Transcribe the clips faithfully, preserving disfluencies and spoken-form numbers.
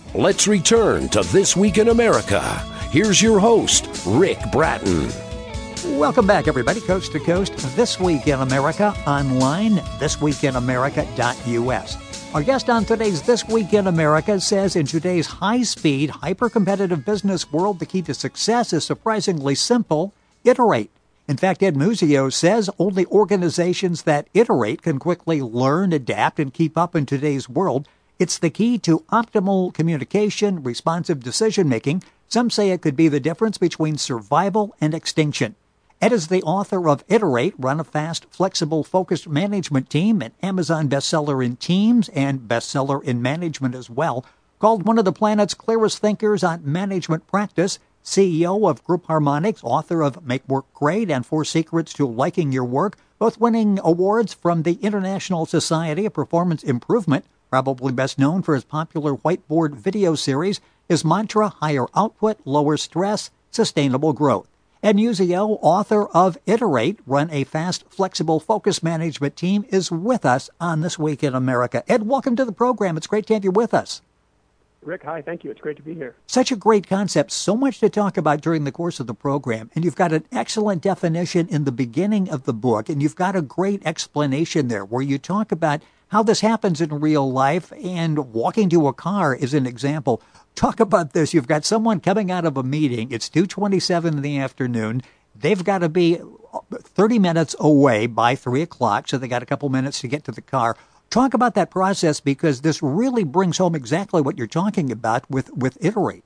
Let's return to This Week in America. Here's your host, Rick Bratton. Welcome back, everybody, coast to coast. This Week in America online, this week in america dot u s. Our guest on today's This Week in America says in today's high-speed, hyper-competitive business world, the key to success is surprisingly simple: iterate. In fact, Ed Muzio says only organizations that iterate can quickly learn, adapt, and keep up in today's world. It's the key to optimal communication, responsive decision-making. Some say it could be the difference between survival and extinction. Ed is the author of Iterate, Run a Fast, Flexible, Focused Management Team, an Amazon bestseller in teams and bestseller in management as well. Called one of the planet's clearest thinkers on management practice, C E O of Group Harmonics, author of Make Work Great and Four Secrets to Liking Your Work, both winning awards from the International Society of Performance Improvement. Probably best known for his popular whiteboard video series, his mantra, higher output, lower stress, sustainable growth. Ed Muzio, author of Iterate, Run a Fast, Flexible, Focused Management Team, is with us on This Week in America. Ed, welcome to the program. It's great to have you with us. Rick, hi, thank you. It's great to be here. Such a great concept, so much to talk about during the course of the program, and you've got an excellent definition in the beginning of the book, and you've got a great explanation there where you talk about how this happens in real life, and walking to a car is an example. Talk about this. You've got someone coming out of a meeting. It's two twenty-seven in the afternoon. They've got to be thirty minutes away by three o'clock, so they got a couple minutes to get to the car. Talk about that process, because this really brings home exactly what you're talking about with, with Iterate.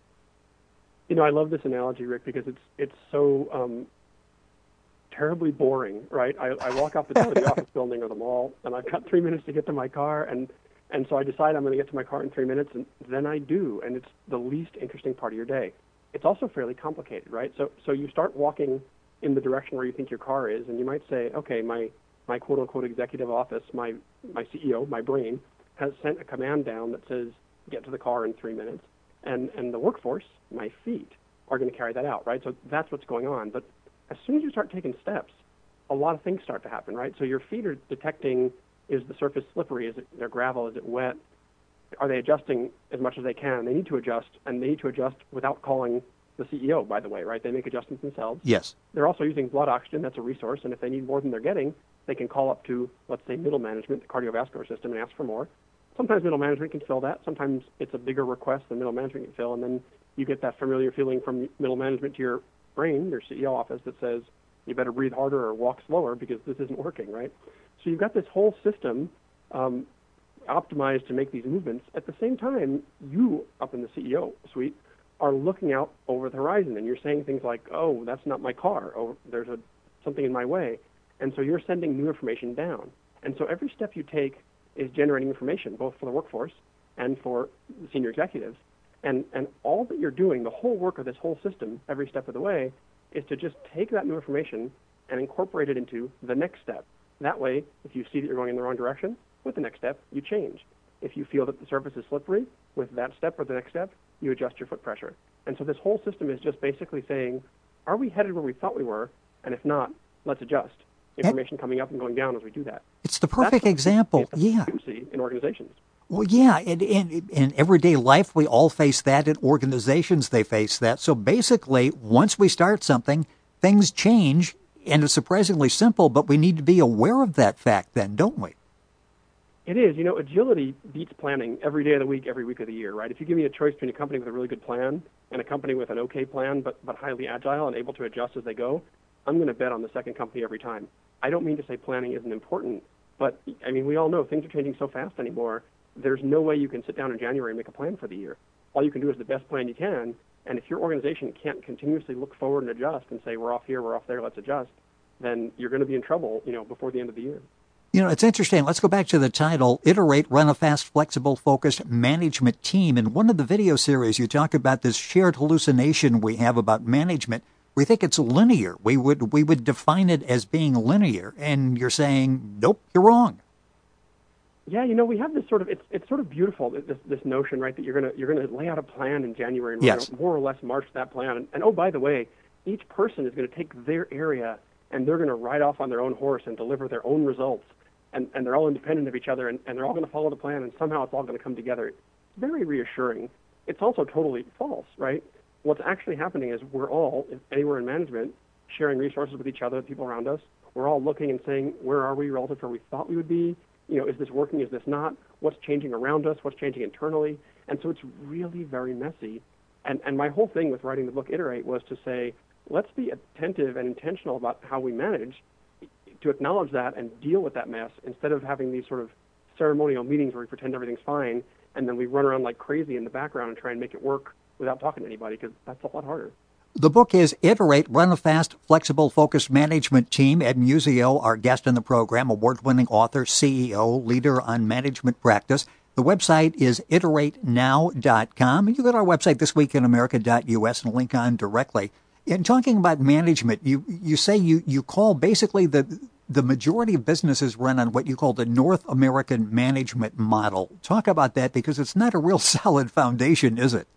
You know, I love this analogy, Rick, because it's it's so um, terribly boring, right? I, I walk out the door of the office building or the mall, and I've got three minutes to get to my car, and, and so I decide I'm going to get to my car in three minutes, and then I do, and it's the least interesting part of your day. It's also fairly complicated, right? So so you start walking in the direction where you think your car is, and you might say, okay, my, my quote-unquote executive office, my, my C E O, my brain, has sent a command down that says, get to the car in three minutes, and, and the workforce, my feet, are going to carry that out, right? So that's what's going on. But as soon as you start taking steps, a lot of things start to happen, right? So your feet are detecting, is the surface slippery? Is it there gravel? Is it wet? Are they adjusting as much as they can? They need to adjust, and they need to adjust without calling the C E O, by the way, right? They make adjustments themselves. Yes. They're also using blood oxygen. That's a resource, and if they need more than they're getting, they can call up to, let's say, middle management, the cardiovascular system, and ask for more. Sometimes middle management can fill that. Sometimes it's a bigger request than middle management can fill, and then you get that familiar feeling from middle management to your brain, your C E O office, that says you better breathe harder or walk slower because this isn't working, right? So you've got this whole system um, optimized to make these movements. At the same time, you, up in the C E O suite, are looking out over the horizon, and you're saying things like, oh, that's not my car, or there's a, something in my way. And so you're sending new information down. And so every step you take is generating information, both for the workforce and for the senior executives. And, and all that you're doing, the whole work of this whole system, every step of the way, is to just take that new information and incorporate it into the next step. That way, if you see that you're going in the wrong direction, with the next step, you change. If you feel that the surface is slippery, with that step or the next step, you adjust your foot pressure. And so this whole system is just basically saying, are we headed where we thought we were? And if not, let's adjust. Information coming up and going down as we do that. It's the perfect example. Yeah. In organizations. Well, yeah, in, in, in everyday life, we all face that. In organizations, they face that. So basically, once we start something, things change, and it's surprisingly simple, but we need to be aware of that fact then, don't we? It is. You know, agility beats planning every day of the week, every week of the year, right? If you give me a choice between a company with a really good plan and a company with an okay plan, but, but highly agile and able to adjust as they go, I'm going to bet on the second company every time. I don't mean to say planning isn't important, but, I mean, we all know things are changing so fast anymore. There's no way you can sit down in January and make a plan for the year. All you can do is the best plan you can, and if your organization can't continuously look forward and adjust and say, we're off here, we're off there, let's adjust, then you're going to be in trouble, you know, before the end of the year. You know, it's interesting. Let's go back to the title, Iterate, Run a Fast, Flexible, Focused Management Team. In one of the video series, you talk about this shared hallucination we have about management. We think it's linear. We would we would define it as being linear, and you're saying, nope, you're wrong. Yeah, you know, we have this sort of it's it's sort of beautiful this this notion, right, that you're gonna you're gonna lay out a plan in January and yes. we're gonna more or less march that plan. And, and oh, by the way, each person is going to take their area and they're going to ride off on their own horse and deliver their own results. And and they're all independent of each other, and, and they're all going to follow the plan, and somehow it's all going to come together. It's very reassuring it's also totally false, right? What's actually happening is we're all, if anywhere in management, sharing resources with each other, people around us. We're all looking and saying, where are we relative to where we thought we would be? You know, is this working? Is this not? What's changing around us? What's changing internally? And so it's really very messy. And and my whole thing with writing the book Iterate was to say, let's be attentive and intentional about how we manage, to acknowledge that and deal with that mess instead of having these sort of ceremonial meetings where we pretend everything's fine and then we run around like crazy in the background and try and make it work without talking to anybody, because that's a lot harder. The book is Iterate, Run a Fast, Flexible, Focused Management Team. Ed Musio, our guest in the program, award-winning author, C E O, leader on management practice. The website is iterate now dot com. You go to our website, this week in america dot u s, and link on directly. In talking about management, you, you say you, you call basically the the majority of businesses run on what you call the North American management model. Talk about that, because it's not a real solid foundation, is it?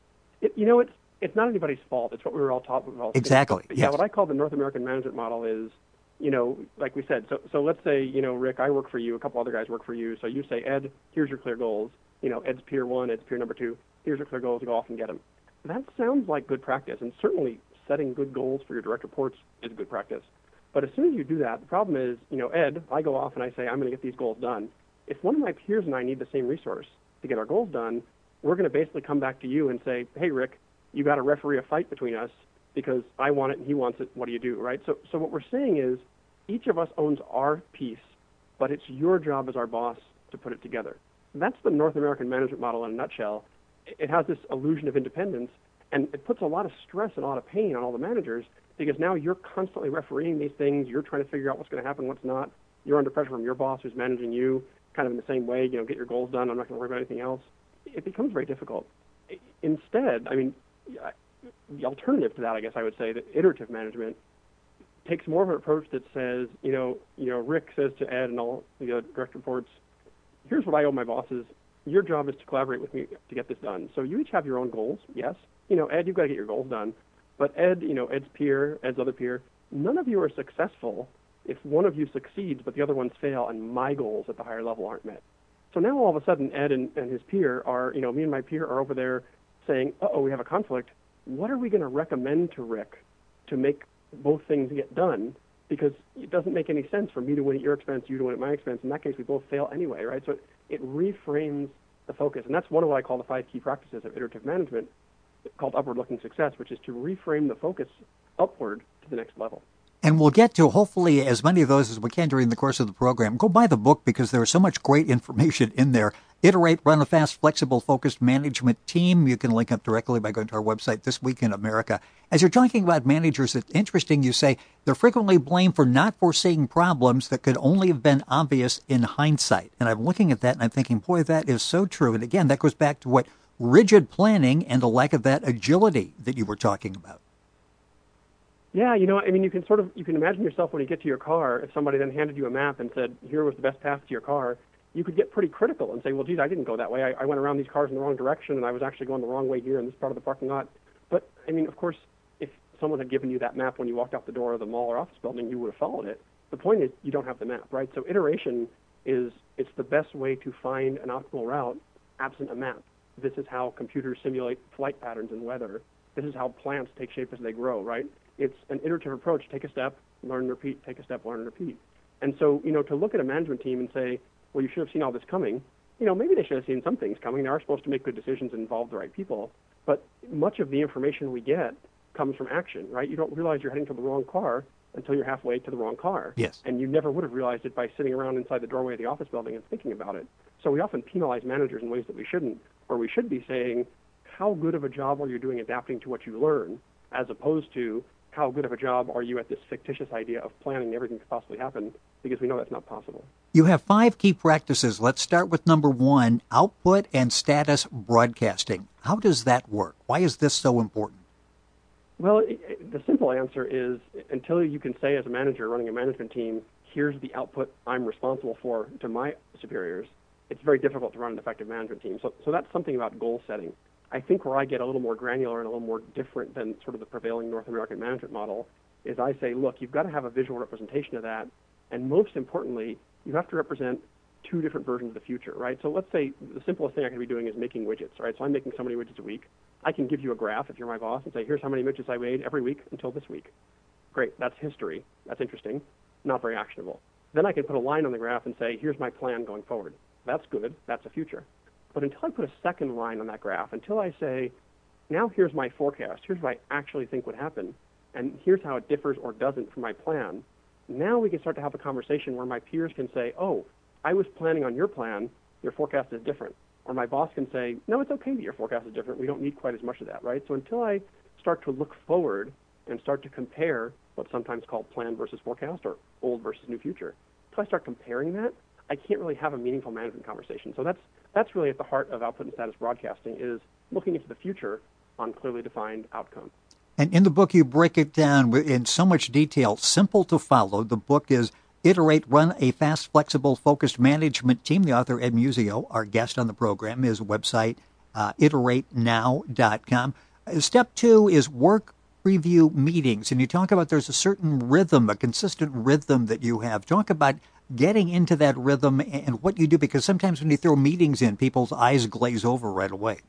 it you know, it's it's not anybody's fault. It's what we were all taught. All exactly. But, yes. Yeah, what I call the North American management model is, you know, like we said, so so let's say, you know, Rick, I work for you, a couple other guys work for you, so you say, Ed, here's your clear goals. You know, Ed's peer one, Ed's peer number two, here's your clear goals, go off and get them. That sounds like good practice, and certainly setting good goals for your direct reports is good practice. But as soon as you do that, the problem is, you know, Ed, I go off and I say, I'm going to get these goals done. If one of my peers and I need the same resource to get our goals done, we're going to basically come back to you and say, hey, Rick, you got to referee a fight between us because I want it and he wants it. What do you do, right? So, so what we're saying is each of us owns our piece, but it's your job as our boss to put it together. That's the North American management model in a nutshell. It has this illusion of independence, and it puts a lot of stress and a lot of pain on all the managers, because now you're constantly refereeing these things. You're trying to figure out what's going to happen, what's not. You're under pressure from your boss who's managing you kind of in the same way, you know, get your goals done. I'm not going to worry about anything else. It becomes very difficult. Instead, I mean, the alternative to that, I guess I would say, that iterative management takes more of an approach that says, you know, you know, Rick says to Ed and all the uh, direct reports, here's what I owe my bosses. Your job is to collaborate with me to get this done. So you each have your own goals, yes. You know, Ed, you've got to get your goals done. But Ed, you know, Ed's peer, Ed's other peer, none of you are successful if one of you succeeds but the other ones fail and my goals at the higher level aren't met. So now all of a sudden Ed and, and his peer are, you know, me and my peer are over there saying, uh-oh, we have a conflict. What are we going to recommend to Rick to make both things get done? Because it doesn't make any sense for me to win at your expense, you to win at my expense. In that case, we both fail anyway, right? So it, it reframes the focus. And that's one of what I call the five key practices of iterative management, called upward-looking success, which is to reframe the focus upward to the next level. And we'll get to, hopefully, as many of those as we can during the course of the program. Go buy the book, because there's so much great information in there. Iterate, Run a Fast, Flexible, Focused Management Team. You can link up directly by going to our website, This Week in America. As you're talking about managers, it's interesting you say they're frequently blamed for not foreseeing problems that could only have been obvious in hindsight. And I'm looking at that and I'm thinking, boy, that is so true. And again, that goes back to what rigid planning and a lack of that agility that you were talking about. Yeah, you know, I mean, you can sort of, you can imagine yourself when you get to your car, if somebody then handed you a map and said, here was the best path to your car, you could get pretty critical and say, well, geez, I didn't go that way. I, I went around these cars in the wrong direction, and I was actually going the wrong way here in this part of the parking lot. But, I mean, of course, if someone had given you that map when you walked out the door of the mall or office building, you would have followed it. The point is, you don't have the map, right? So iteration is, it's the best way to find an optimal route absent a map. This is how computers simulate flight patterns and weather. This is how plants take shape as they grow, right? It's an iterative approach. Take a step, learn and repeat, take a step, learn and repeat. And so, you know, to look at a management team and say, well, you should have seen all this coming, you know, maybe they should have seen some things coming. They are supposed to make good decisions and involve the right people. But much of the information we get comes from action, right? You don't realize you're heading to the wrong car until you're halfway to the wrong car. Yes. And you never would have realized it by sitting around inside the doorway of the office building and thinking about it. So we often penalize managers in ways that we shouldn't, where we should be saying, how good of a job are you doing adapting to what you learn, as opposed to how good of a job are you at this fictitious idea of planning everything that could possibly happen, because we know that's not possible. You have five key practices. Let's start with number one, output and status broadcasting. How does that work? Why is this so important? Well, it, it, the simple answer is, until you can say as a manager running a management team, here's the output I'm responsible for to my superiors, it's very difficult to run an effective management team. So, so that's something about goal setting. I think where I get a little more granular and a little more different than sort of the prevailing North American management model is I say, look, you've got to have a visual representation of that. And most importantly, you have to represent two different versions of the future, right? So let's say the simplest thing I could be doing is making widgets, right? So I'm making so many widgets a week. I can give you a graph if you're my boss and say, here's how many widgets I made every week until this week. Great, that's history. That's interesting. Not very actionable. Then I can put a line on the graph and say, here's my plan going forward. That's good. That's a future. But until I put a second line on that graph, until I say, now here's my forecast, here's what I actually think would happen, and here's how it differs or doesn't from my plan, now we can start to have a conversation where my peers can say, oh, I was planning on your plan, your forecast is different. Or my boss can say, no, it's okay that your forecast is different. We don't need quite as much of that, right? So until I start to look forward and start to compare what's sometimes called plan versus forecast or old versus new future, until I start comparing that, I can't really have a meaningful management conversation. So that's that's really at the heart of output and status broadcasting, is looking into the future on clearly defined outcomes. And in the book, you break it down in so much detail, simple to follow. The book is Iterate, Run a Fast, Flexible, Focused Management Team. The author, Ed Musio, our guest on the program, his website, uh, iterate now dot com. Step two is work preview meetings. And you talk about there's a certain rhythm, a consistent rhythm that you have. Talk about getting into that rhythm and what you do, because sometimes when you throw meetings in, people's eyes glaze over right away.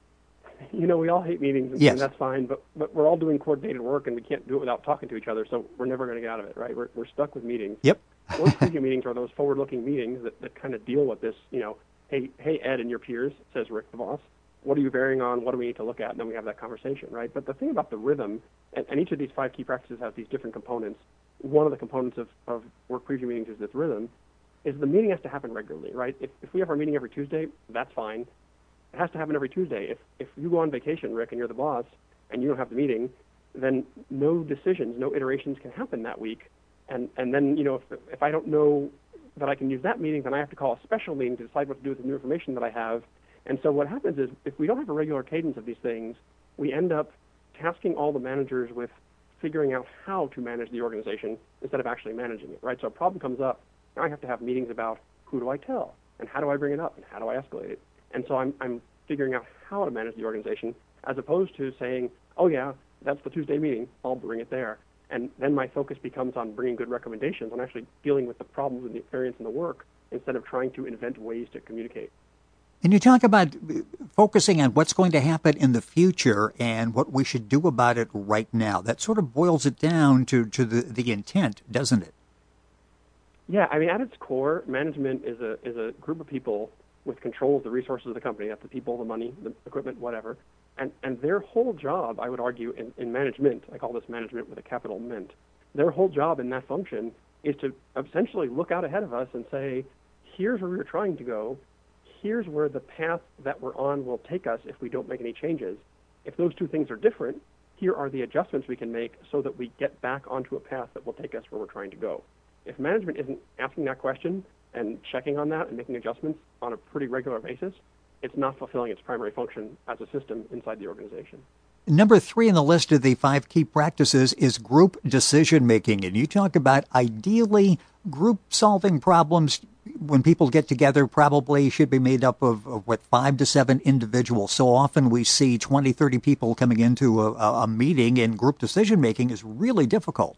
You know, we all hate meetings, and, yes. and that's fine, but, but we're all doing coordinated work, and we can't do it without talking to each other, so we're never going to get out of it, right? We're, we're stuck with meetings. Yep. Work preview meetings are those forward-looking meetings that, that kind of deal with this, you know, hey, hey, Ed and your peers, says Rick the boss, what are you varying on, what do we need to look at, and then we have that conversation, right? But the thing about the rhythm, and, and each of these five key practices has these different components. One of the components of, of work preview meetings is this rhythm, is the meeting has to happen regularly, right? If, if we have our meeting every Tuesday, that's fine. It has to happen every Tuesday. If if you go on vacation, Rick, and you're the boss, and you don't have the meeting, then no decisions, no iterations can happen that week. And and then, you know, if if I don't know that I can use that meeting, then I have to call a special meeting to decide what to do with the new information that I have. And so what happens is, if we don't have a regular cadence of these things, we end up tasking all the managers with figuring out how to manage the organization instead of actually managing it, right? So a problem comes up, now I have to have meetings about who do I tell, and how do I bring it up, and how do I escalate it. And so I'm, I'm figuring out how to manage the organization, as opposed to saying, oh, yeah, that's the Tuesday meeting, I'll bring it there. And then my focus becomes on bringing good recommendations, on actually dealing with the problems and the experience and the work, instead of trying to invent ways to communicate. And you talk about focusing on what's going to happen in the future and what we should do about it right now. That sort of boils it down to, to the, the intent, doesn't it? Yeah, I mean, at its core, management is a is a group of people with control of the resources of the company. That's the people, the money, the equipment, whatever. And and their whole job, I would argue, in, in management, I call this management with a capital mint, their whole job in that function is to essentially look out ahead of us and say, here's where we're trying to go, here's where the path that we're on will take us if we don't make any changes. If those two things are different, here are the adjustments we can make so that we get back onto a path that will take us where we're trying to go. If management isn't asking that question and checking on that and making adjustments on a pretty regular basis, it's not fulfilling its primary function as a system inside the organization. Number three on the list of the five key practices is group decision-making. And you talk about ideally group solving problems when people get together probably should be made up of, of what, five to seven individuals. So often we see twenty, thirty people coming into a, a meeting, and group decision-making is really difficult.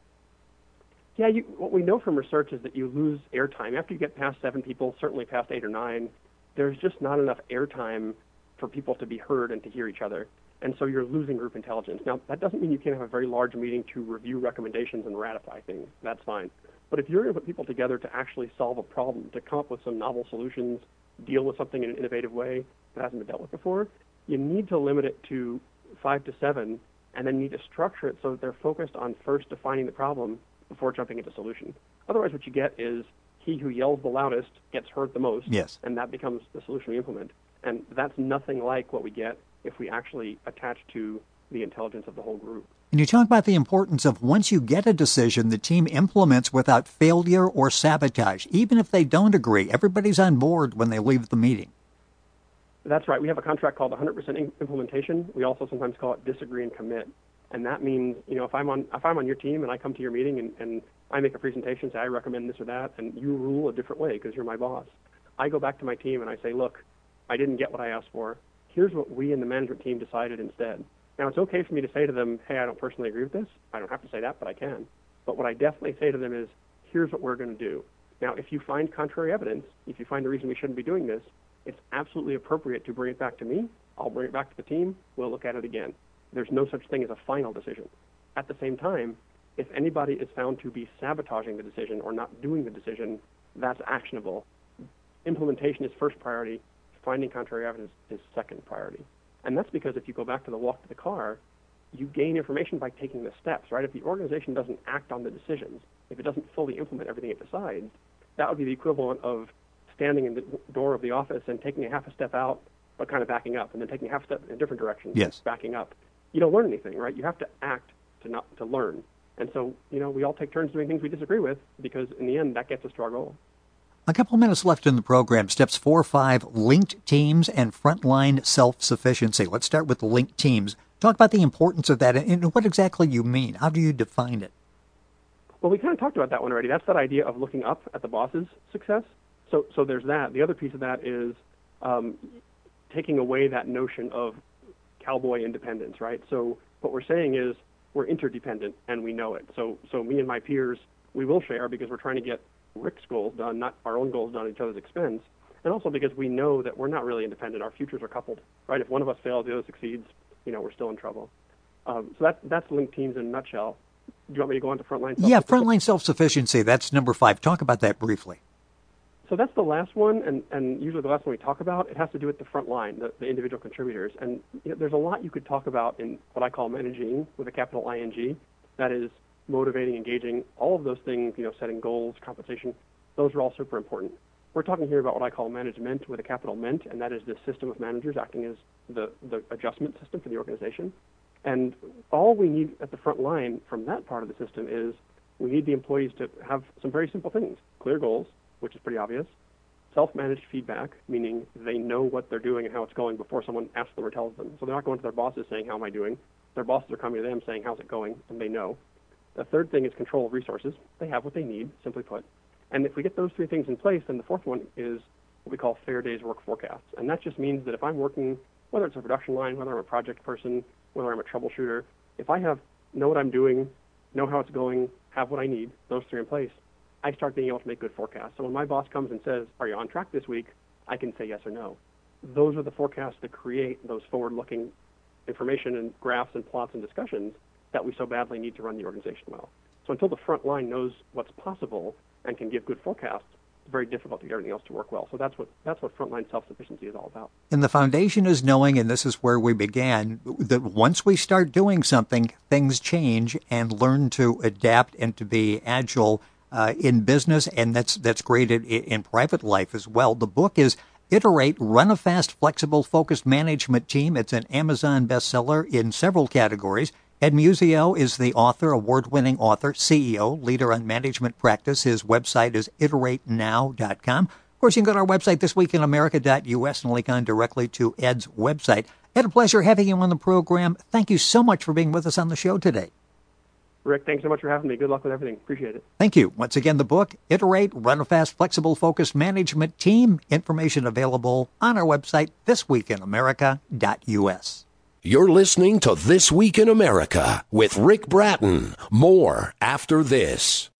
Yeah, you, what we know from research is that you lose airtime. After you get past seven people, certainly past eight or nine, there's just not enough airtime for people to be heard and to hear each other. And so you're losing group intelligence. Now, that doesn't mean you can't have a very large meeting to review recommendations and ratify things. That's fine. But if you're going to put people together to actually solve a problem, to come up with some novel solutions, deal with something in an innovative way that hasn't been dealt with before, you need to limit it to five to seven, and then you need to structure it so that they're focused on first defining the problem before jumping into solution. Otherwise, what you get is he who yells the loudest gets heard the most, yes. and that becomes the solution we implement. And that's nothing like what we get if we actually attach to the intelligence of the whole group. And you talk about the importance of once you get a decision, the team implements without failure or sabotage. Even if they don't agree, everybody's on board when they leave the meeting. That's right. We have a contract called one hundred percent implementation. We also sometimes call it disagree and commit. And that means, you know, if I'm on if I'm on your team and I come to your meeting and, and I make a presentation, say I recommend this or that, and you rule a different way because you're my boss, I go back to my team and I say, look, I didn't get what I asked for. Here's what we in the management team decided instead. Now, it's okay for me to say to them, hey, I don't personally agree with this. I don't have to say that, but I can. But what I definitely say to them is, here's what we're going to do. Now, if you find contrary evidence, if you find a reason we shouldn't be doing this, it's absolutely appropriate to bring it back to me. I'll bring it back to the team. We'll look at it again. There's no such thing as a final decision. At the same time, if anybody is found to be sabotaging the decision or not doing the decision, that's actionable. Implementation is first priority. Finding contrary evidence is second priority. And that's because if you go back to the walk to the car, you gain information by taking the steps, right? If the organization doesn't act on the decisions, if it doesn't fully implement everything it decides, that would be the equivalent of standing in the door of the office and taking a half a step out, but kind of backing up, and then taking a half step in a different direction, yes. backing up. You don't learn anything, right? You have to act to not to learn. And so, you know, we all take turns doing things we disagree with because in the end, that gets us to our goal. A couple minutes left in the program. Steps four, five, linked teams and frontline self-sufficiency. Let's start with the linked teams. Talk about the importance of that and what exactly you mean. How do you define it? Well, we kind of talked about that one already. That's that idea of looking up at the boss's success. So, so there's that. The other piece of that is um, taking away that notion of cowboy independence, right? So what we're saying is we're interdependent and we know it. So, so me and my peers, we will share because we're trying to get Rick's goals done, not our own goals done at each other's expense, and also because we know that we're not really independent. Our futures are coupled, right? If one of us fails, the other succeeds, you know, we're still in trouble. Um, so that, that's linked teams in a nutshell. Do you want me to go on to frontline self-sufficiency? Yeah, frontline self-sufficiency. That's number five. Talk about that briefly. So that's the last one, and, and usually the last one we talk about, it has to do with the front line, the, the individual contributors. And you know, there's a lot you could talk about in what I call managing with a capital I N G. That is motivating, engaging, all of those things, you know, setting goals, compensation. Those are all super important. We're talking here about what I call management with a capital ment, and that is the system of managers acting as the, the adjustment system for the organization. And all we need at the front line from that part of the system is we need the employees to have some very simple things. Clear goals, which is pretty obvious. Self-managed feedback, meaning they know what they're doing and how it's going before someone asks them or tells them. So they're not going to their bosses saying, how am I doing? Their bosses are coming to them saying, how's it going? And they know. The third thing is control of resources. They have what they need, simply put. And if we get those three things in place, then the fourth one is what we call fair days work forecasts. And that just means that if I'm working, whether it's a production line, whether I'm a project person, whether I'm a troubleshooter, if I have know what I'm doing, know how it's going, have what I need, those three in place, I start being able to make good forecasts. So when my boss comes and says, are you on track this week? I can say yes or no. Those are the forecasts that create those forward-looking information and graphs and plots and discussions that we so badly need to run the organization well. So until the front line knows what's possible and can give good forecasts, it's very difficult to get everything else to work well. So that's what that's what frontline self-sufficiency is all about. And the foundation is knowing, and this is where we began, that once we start doing something, things change, and learn to adapt and to be agile uh, in business, and that's that's great in, in private life as well. The book is Iterate, Run a Fast, Flexible, Focused Management Team. It's an Amazon bestseller in several categories. Ed Musio is the author, award-winning author, C E O, leader on management practice. His website is iterate now dot com. Of course, you can go to our website, this week in america dot U S, and link on directly to Ed's website. Ed, a pleasure having you on the program. Thank you so much for being with us on the show today. Rick, thanks so much for having me. Good luck with everything. Appreciate it. Thank you. Once again, the book, Iterate, Run a Fast, Flexible, Focused Management Team. Information available on our website, this week in america dot U S. You're listening to This Week in America with Rick Bratton. More after this.